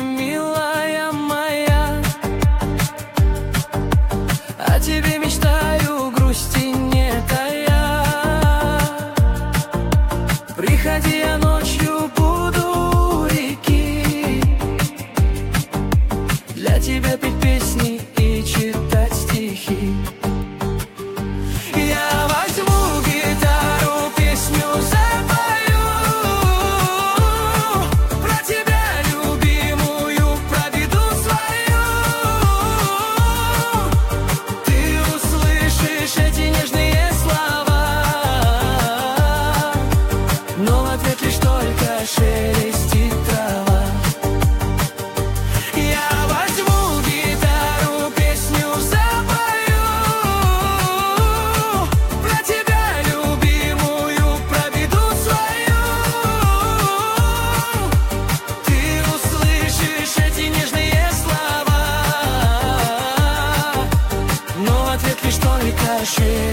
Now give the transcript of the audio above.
милая моя. О тебе мечтаю, грусти не тая. Приходи, я ночью буду у реки, для тебя петь песни и читать стихи. Я возьму гитару, песню запою, про тебя, любимую, про беду свою. Ты услышишь эти нежные слова, но в ответ лишь только шелестит трава. Я возьму гитару, песню запою, про тебя, любимую, про беду свою. Ты услышишь эти нежные слова, но в ответ лишь только шелестит